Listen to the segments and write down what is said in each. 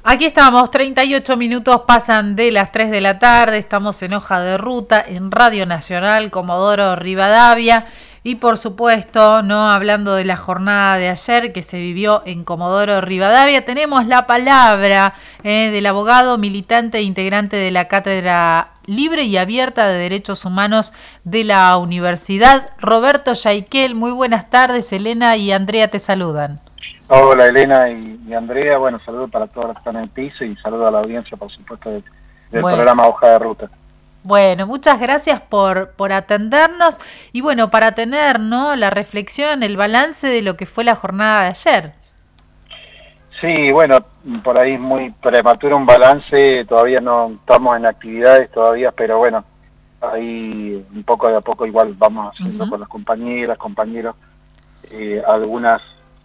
Aquí estamos, 38 minutos pasan de las 3 de la tarde, estamos en Hoja de Ruta, en Radio Nacional, Comodoro Rivadavia, y por supuesto, no hablando de la jornada de ayer que se vivió en Comodoro Rivadavia, tenemos la palabra del abogado militante e integrante de la Cátedra Libre y Abierta de Derechos Humanos de la Universidad, Roberto Yaiquel. Muy buenas tardes, Elena y Andrea te saludan. Hola Elena y Andrea, bueno, saludos para todos los que están en el piso y saludos a la audiencia, por supuesto, del programa Hoja de Ruta. Bueno, muchas gracias por atendernos y bueno, para tener, ¿no?, la reflexión, el balance de lo que fue la jornada de ayer. Sí, bueno, por ahí es muy prematuro un balance, todavía no estamos en actividades todavía, pero bueno, ahí un poco de a poco igual vamos haciendo con las compañeras, compañeros, algunas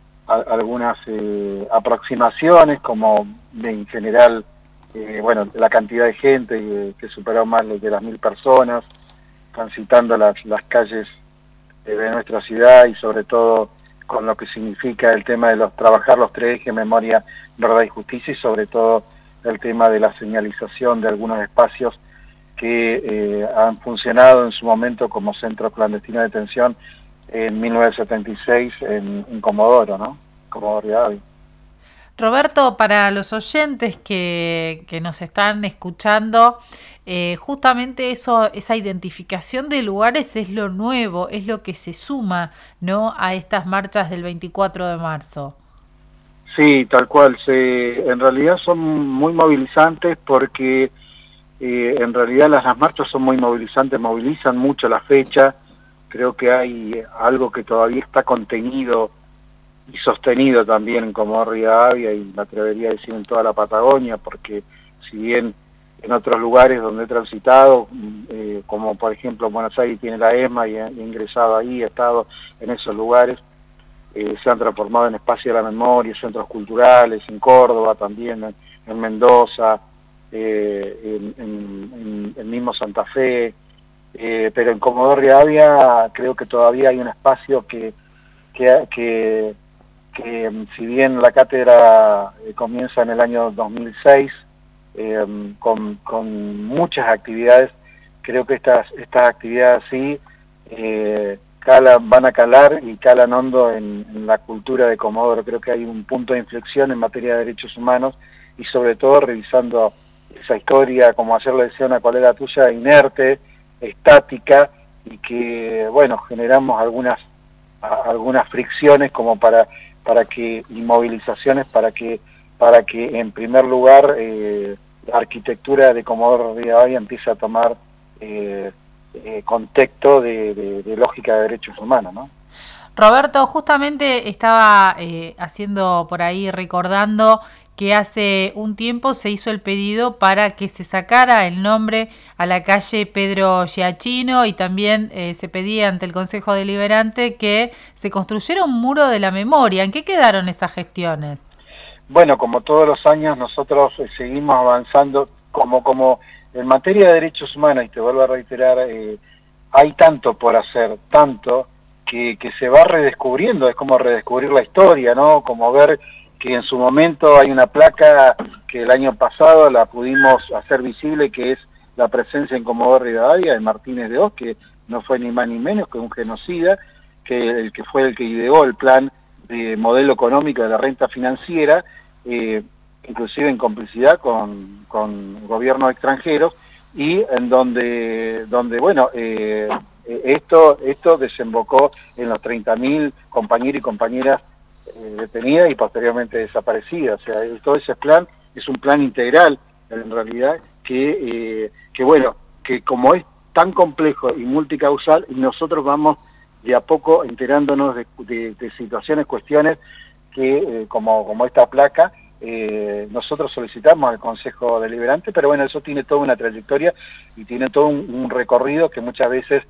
aproximaciones, como en general, bueno, la cantidad de gente que superó más de las 1000 personas, transitando las calles de nuestra ciudad y sobre todo con lo que significa el tema de trabajar los tres ejes, memoria, verdad y justicia, y sobre todo el tema de la señalización de algunos espacios que han funcionado en su momento como centros clandestinos de detención en 1976 en Comodoro, ¿no? Comodoro Rivadavia. Roberto, para los oyentes que nos están escuchando, justamente esa identificación de lugares es lo nuevo, es lo que se suma, ¿no?, a estas marchas del 24 de marzo. Sí, tal cual. En realidad son muy movilizantes porque en realidad las marchas son muy movilizantes, movilizan mucho la fecha. Creo que hay algo que todavía está contenido y sostenido también en Comodoro Rivadavia, y me atrevería a decir en toda la Patagonia, porque si bien en otros lugares donde he transitado, como por ejemplo en Buenos Aires tiene la ESMA y he ingresado ahí, he estado en esos lugares, se han transformado en espacios de la memoria, centros culturales, en Córdoba también, en Mendoza, en mismo Santa Fe, pero en Comodoro Rivadavia creo que todavía hay un espacio que si bien la cátedra comienza en el año 2006, con muchas actividades, creo que estas actividades sí van a calar y calan hondo en la cultura de Comodoro. Creo que hay un punto de inflexión en materia de derechos humanos y sobre todo revisando esa historia, como ayer le decía una colega tuya, inerte, estática, y que, bueno, generamos algunas fricciones como para que, y movilizaciones para que en primer lugar la arquitectura de Comodoro Rivadavia empiece a tomar contexto de lógica de derechos humanos, ¿no? Roberto, justamente estaba haciendo por ahí, recordando que hace un tiempo se hizo el pedido para que se sacara el nombre a la calle Pedro Giachino, y también se pedía ante el Consejo Deliberante que se construyera un muro de la memoria. ¿En qué quedaron esas gestiones? Bueno, como todos los años nosotros seguimos avanzando como en materia de derechos humanos, y te vuelvo a reiterar, hay tanto por hacer, tanto que se va redescubriendo. Es como redescubrir la historia, ¿no? Como ver que en su momento hay una placa que el año pasado la pudimos hacer visible, que es la presencia en Comodoro Rivadavia de Martínez de Oz, que no fue ni más ni menos que un genocida, que fue el que ideó el plan de modelo económico de la renta financiera, inclusive en complicidad con gobiernos extranjeros, y en donde bueno, esto desembocó en los 30.000 compañeros y compañeras detenidas y posteriormente desaparecidas. O sea, todo ese plan es un plan integral, en realidad, que bueno, que como es tan complejo y multicausal, nosotros vamos de a poco enterándonos de situaciones, cuestiones que, como esta placa, nosotros solicitamos al Consejo Deliberante, pero bueno, eso tiene toda una trayectoria y tiene todo un recorrido que muchas veces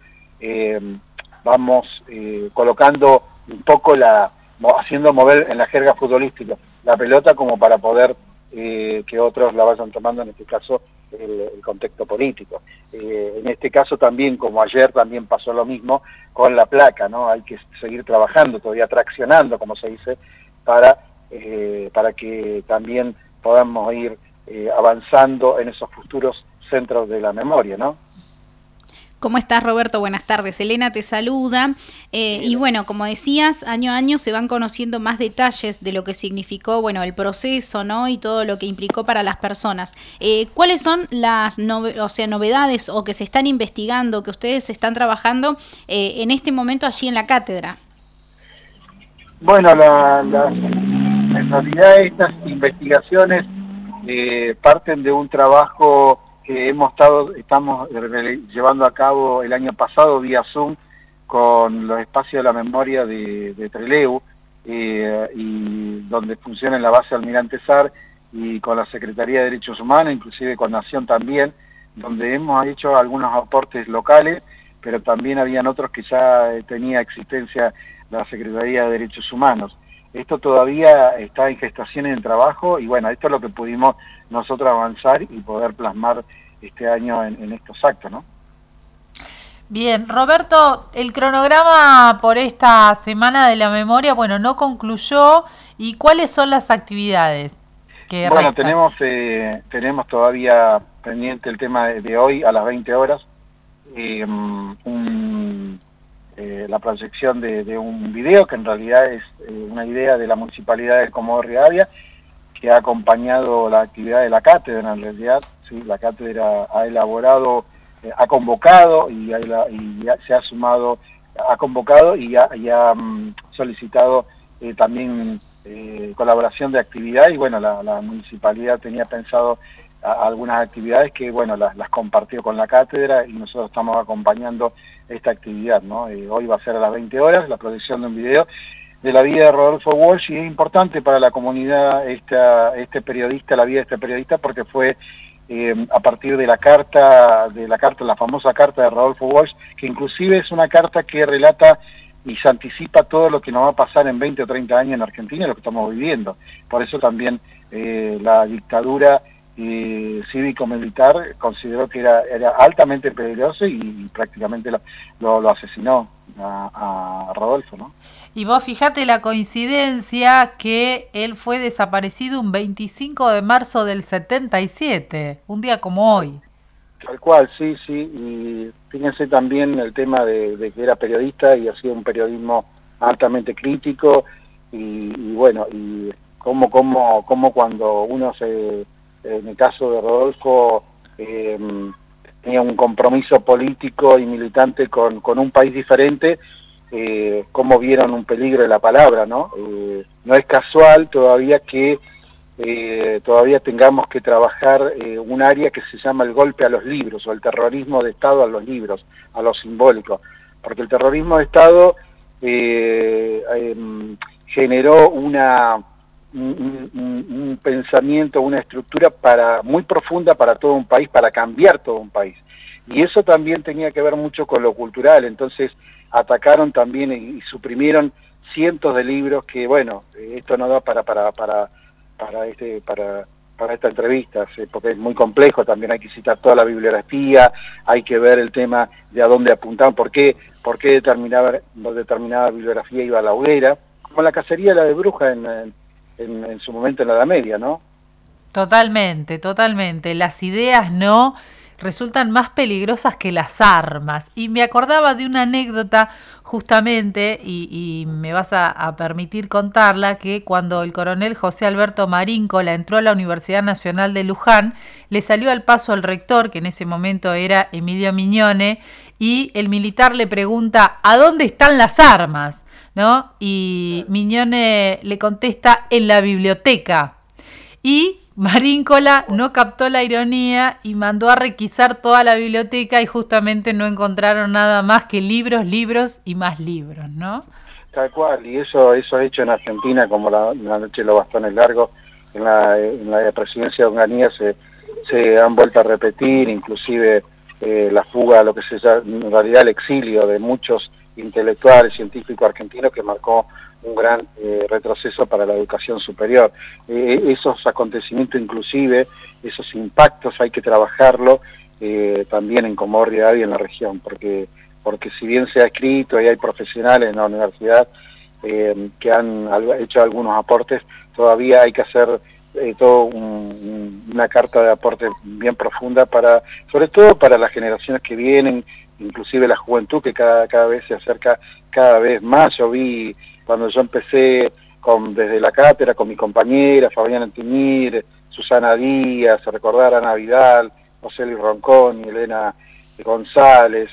vamos colocando un poco haciendo mover en la jerga futbolística la pelota como para poder que otros la vayan tomando, en este caso el contexto político. En este caso también, como ayer, también pasó lo mismo con la placa, ¿no? Hay que seguir trabajando, todavía traccionando, como se dice, para que también podamos ir avanzando en esos futuros centros de la memoria, ¿no? ¿Cómo estás, Roberto? Buenas tardes. Elena te saluda. Y bueno, como decías, año a año se van conociendo más detalles de lo que significó, bueno, el proceso, ¿no? Y todo lo que implicó para las personas. ¿Cuáles son las novedades o que se están investigando, que ustedes están trabajando en este momento allí en la cátedra? Bueno, en realidad estas investigaciones parten de un trabajo que estamos llevando a cabo el año pasado vía Zoom con los espacios de la memoria de Trelew, y donde funciona en la base Almirante Sar y con la Secretaría de Derechos Humanos, inclusive con Nación también, donde hemos hecho algunos aportes locales, pero también habían otros que ya tenía existencia la Secretaría de Derechos Humanos. Esto todavía está en gestación y en trabajo, y bueno, esto es lo que pudimos nosotros avanzar y poder plasmar este año en estos actos, ¿no? Bien, Roberto, el cronograma por esta Semana de la Memoria, bueno, no concluyó. ¿Y cuáles son las actividades que Bueno, restan? tenemos todavía pendiente el tema de hoy a las 20 horas, la proyección de un video que en realidad es una idea de la Municipalidad de Comodoro Rivadavia, que ha acompañado la actividad de la cátedra. En realidad, sí, la cátedra ha elaborado, ha convocado y se ha sumado, ha convocado y ha solicitado también colaboración de actividad, y bueno, la municipalidad tenía pensado algunas actividades que, bueno, las compartió con la cátedra y nosotros estamos acompañando esta actividad, ¿no? Hoy va a ser a las 20 horas la proyección de un video de la vida de Rodolfo Walsh, y es importante para la comunidad este periodista, la vida de este periodista, porque fue a partir de la famosa carta de Rodolfo Walsh, que inclusive es una carta que relata y se anticipa todo lo que nos va a pasar en 20 o 30 años en Argentina, lo que estamos viviendo. Por eso también la dictadura cívico-militar consideró que era altamente peligroso y prácticamente lo asesinó a Rodolfo, ¿no? Y vos fijate la coincidencia que él fue desaparecido un 25 de marzo del 77, un día como hoy. Tal cual, sí, y fíjense también el tema de que era periodista y hacía un periodismo altamente crítico, y bueno, y cómo cuando uno en el caso de Rodolfo, tenía un compromiso político y militante con un país diferente, cómo vieron un peligro de la palabra, ¿no? No es casual todavía que todavía tengamos que trabajar un área que se llama el golpe a los libros, o el terrorismo de Estado a los libros, a lo simbólico, porque el terrorismo de Estado generó un pensamiento, una estructura muy profunda para todo un país, para cambiar todo un país. Y eso también tenía que ver mucho con lo cultural. Entonces atacaron también y suprimieron cientos de libros que, bueno, esto no da para esta entrevista, porque es muy complejo. También hay que citar toda la bibliografía, hay que ver el tema de a dónde apuntaban, por qué determinada bibliografía iba a la hoguera, como la cacería de la de Bruja en su momento en la Edad Media, ¿no? Totalmente, totalmente. Las ideas no resultan más peligrosas que las armas. Y me acordaba de una anécdota justamente, y me vas a permitir contarla, que cuando el coronel José Alberto Maríncola entró a la Universidad Nacional de Luján, le salió al paso al rector, que en ese momento era Emilio Miñone, y el militar le pregunta: ¿a dónde están las armas? ¿No? Y Miñone le contesta: en la biblioteca. Y Maríncola no captó la ironía y mandó a requisar toda la biblioteca, y justamente no encontraron nada más que libros, libros y más libros, ¿no? Tal cual, y eso hecho en Argentina, como la noche de los bastones largos, en la presidencia de Onganía se han vuelto a repetir, inclusive la fuga, lo que se llama en realidad el exilio de muchos intelectuales, científicos argentinos, que marcó un gran retroceso para la educación superior. Esos acontecimientos, inclusive esos impactos, hay que trabajarlo también en Comodoro Rivadavia y en la región, porque si bien se ha escrito y hay profesionales en la universidad que han hecho algunos aportes, todavía hay que hacer una carta de aporte bien profunda sobre todo para las generaciones que vienen, inclusive la juventud que cada vez se acerca cada vez más. Yo vi cuando yo empecé desde la cátedra con mi compañera Fabiana Antimir, Susana Díaz, recordar a Ana Vidal, José Luis Roncón y Elena González,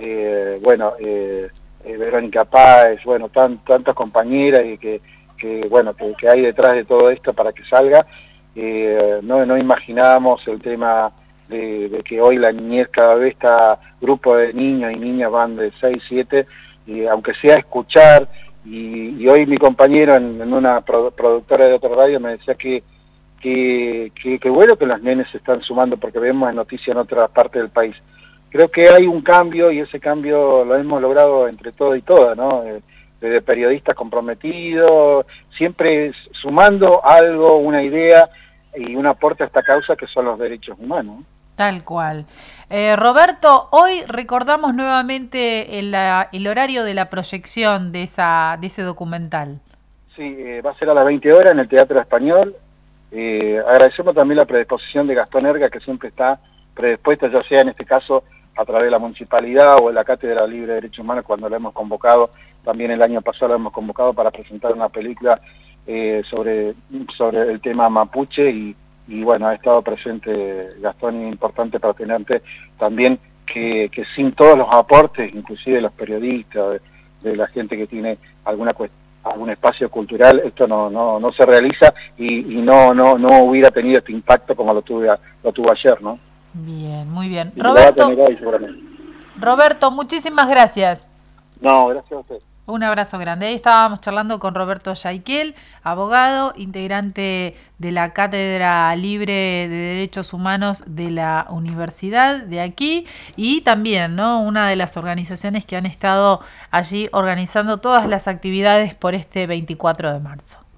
Verónica Páez, tantas compañeras y que hay detrás de todo esto para que salga. No imaginábamos el tema de que hoy la niñez cada vez está, grupo de niños y niñas van de 6, 7, y aunque sea escuchar, y hoy mi compañero en una productora de otra radio me decía que bueno que los nenes se están sumando, porque vemos noticias en otra parte del país. Creo que hay un cambio, y ese cambio lo hemos logrado entre todo y todas, ¿no? Desde periodistas comprometidos, siempre sumando algo, una idea y un aporte a esta causa que son los derechos humanos. Tal cual. Roberto, hoy recordamos nuevamente el horario de la proyección de ese documental. Sí, va a ser a las 20 horas en el Teatro Español. Agradecemos también la predisposición de Gastón Erga, que siempre está predispuesta, ya sea en este caso a través de la municipalidad o de la Cátedra Libre de Derechos Humanos, cuando lo hemos convocado. También el año pasado lo hemos convocado para presentar una película sobre el tema mapuche, y bueno, ha estado presente Gastón, y es importante para tenerte también que sin todos los aportes, inclusive los periodistas, de la gente que tiene algún espacio cultural, esto no se realiza, y no hubiera tenido este impacto como lo tuvo ayer, ¿no? Bien, muy bien. Y Roberto, muchísimas gracias. No, gracias a usted. Un abrazo grande. Ahí estábamos charlando con Roberto Yaiquel, abogado, integrante de la Cátedra Libre de Derechos Humanos de la Universidad de aquí, y también, ¿no?, una de las organizaciones que han estado allí organizando todas las actividades por este 24 de marzo.